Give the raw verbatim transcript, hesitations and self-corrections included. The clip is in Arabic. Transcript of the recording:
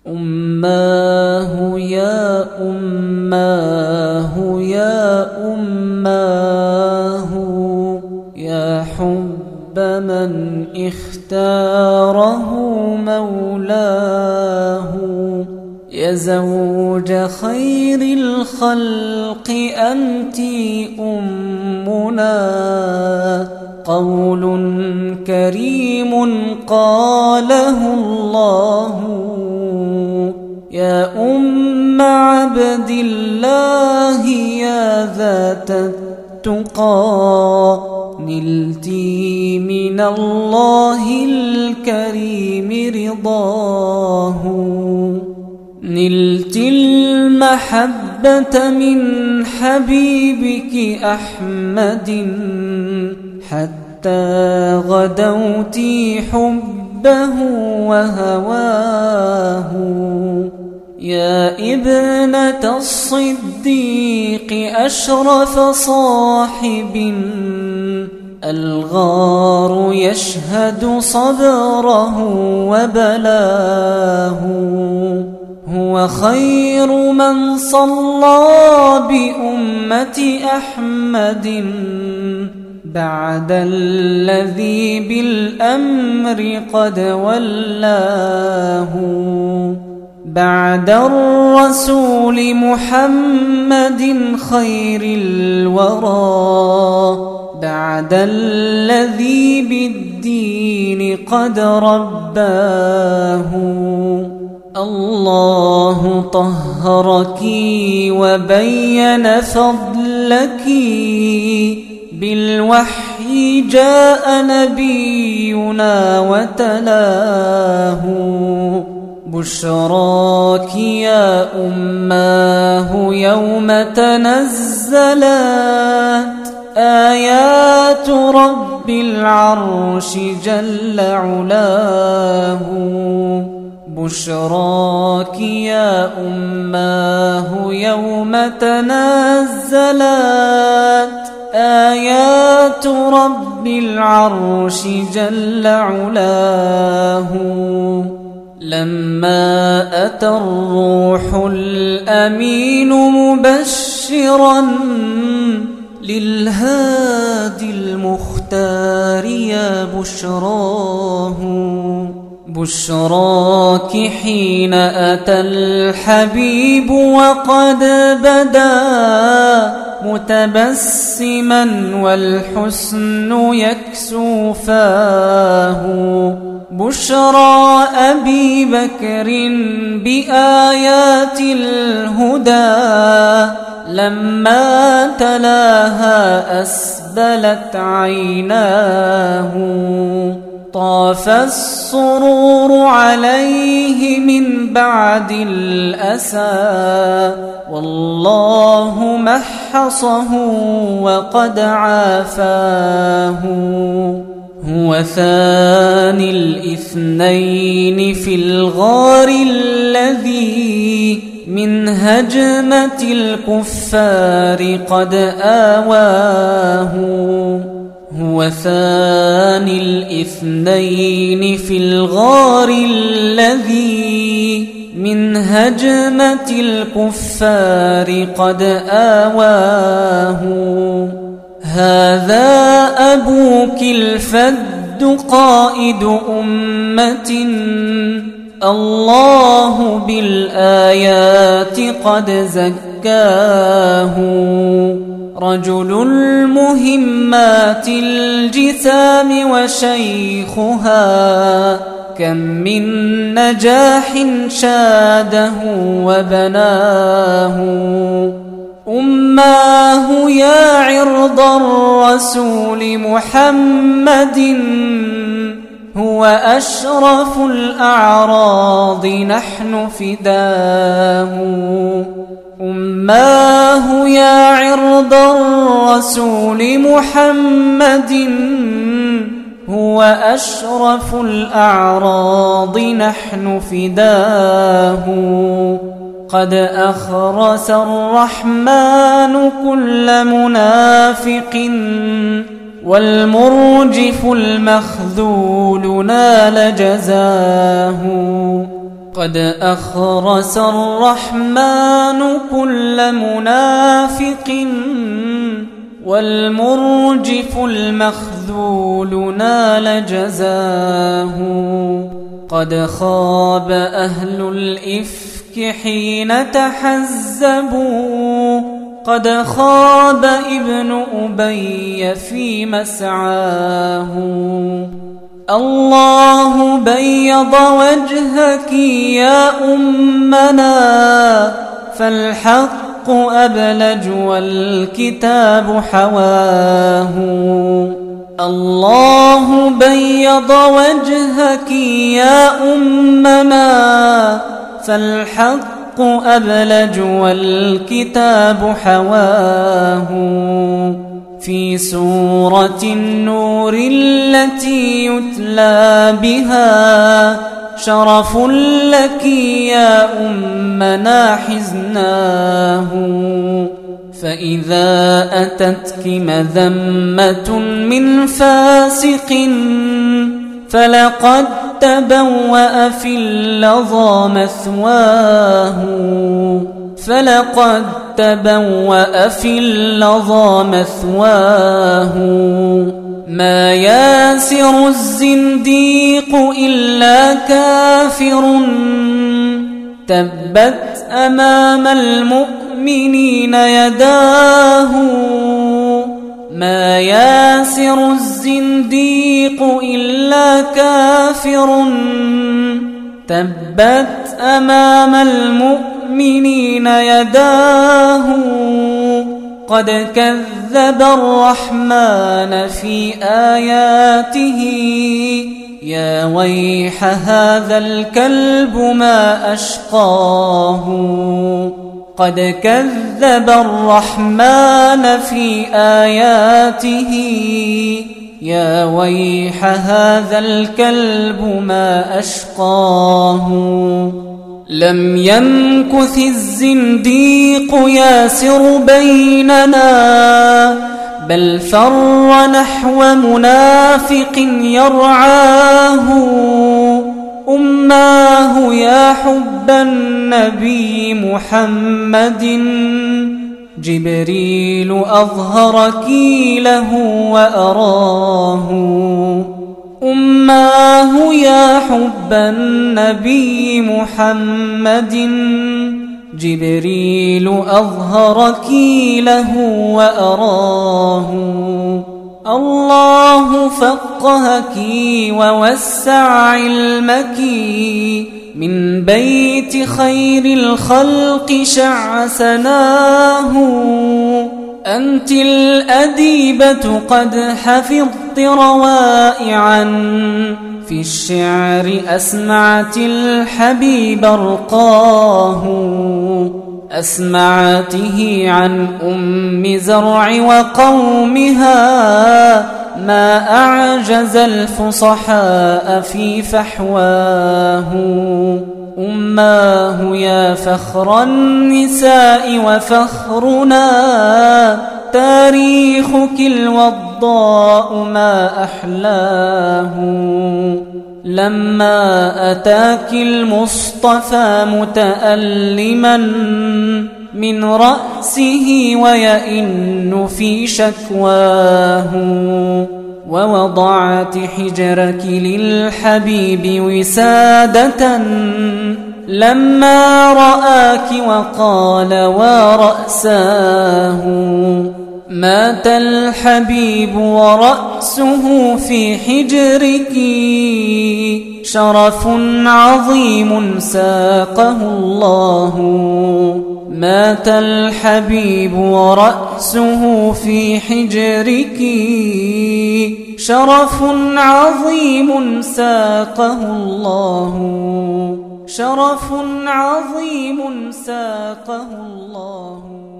أماه يا أماه يا أماه يا حب من اختاره مولاه يا زوج خير الخلق أنت أمنا قول كريم قاله الله يا أم عبد الله يا ذات التقى نلت من الله الكريم رضاه نلت المحبة من حبيبك أحمد حتى غدوت حبه وهواه يا ابنة الصديق أشرف صاحب الغار يشهد صبره وبلاه هو خير من صلى بأمة أحمد بعد الذي بالأمر قد ولاه بعد الرسول محمد خير الورى بعد الذي بالدين قد رباه الله طهرك وبين فضلك بالوحي جاء نبينا وتلاه بشراك يا أماه يوم تنزلت آيات رب العرش جل علاه بشراك يا أماه يوم تنزلت آيات رب العرش جل علاه لما أتى الروح الأمين مبشرا للهادي المختار يا بشراه بشراك حين أتى الحبيب وقد بدا متبسما والحسن يكسو فاه بشرى أبي بكر بآيات الهدى لما تلاها أسبلت عيناه طاف السرور عليه من بعد الأسى والله محصه وقد عافاه هو ثاني الاثنين في الغار الذي من هجمة الكفار قد آواه هو ثاني الاثنين في الغار الذي من هجمة الكفار قد آواه هذا أبوك الفد قائد أمة الله بالآيات قد زكاه رجل المهمات الجسام وشيخها كم من نجاح شاده وبناه أماه يا عرض الرسول محمد هو أشرف الأعراض نحن فداه أماه يا عرض الرسول محمد هو أشرف الأعراض نحن فداه قد أخرس الرحمن كل منافق والمرجف المخذول نال جزاه قد أخرس الرحمن كل منافق والمرجف المخذول نال جزاه قد خاب أهل الإفك حين تحزبوا قد خاب ابن أبي في مسعاه الله بيض وجهك يا أمنا فالحق أبلج والكتاب حواه الله بيض وجهك يا أمنا فالحق أبلج والكتاب حواه في سورة النور التي يتلى بها شرف لك يا أمنا حزناه فإذا أتتك مذمة من فاسق فلقد تبوأ في اللظى مثواه فلقد تبوأ في اللظى مثواه ما ياسر الزنديق إلا كافر تبت أمام المؤمنين يداه ما ياسر الزنديق إلا كافر تبت أمام المؤمنين يداه قد كذب الرحمن في آياته يا ويح هذا الكلب ما أشقاه قد كذب الرحمن في آياته يا ويح هذا الكلب ما أشقاه لم يمكث الزنديق ياسر بيننا بل فر نحو منافق يرعاه أماه يا حب النبي محمد جبريل أظهرك له وأراه أماه يا حب النبي محمد جبريل أظهرك له وأراه الله فقهك ووسع علمك من بيت خير الخلق شع سناه أنت الأديبة قد حفظت روائعا في الشعر أسمعت الحبيب أرقاه أسمعته عن أم زرع وقومها ما أعجز الفصحاء في فحواه أماه يا فخر النساء وفخرنا تاريخك الوضاء ما أحلاه لما أتاك المصطفى متألما من رأسه ويئن في شكواه ووضعت حجرك للحبيب وسادة لما رآك وقال ورأساه مات الحبيب ورأسه في حجرك شرف عظيم ساقه الله مات الحبيب ورأسه في حجرك شرف عظيم ساقه الله شرف عظيم ساقه الله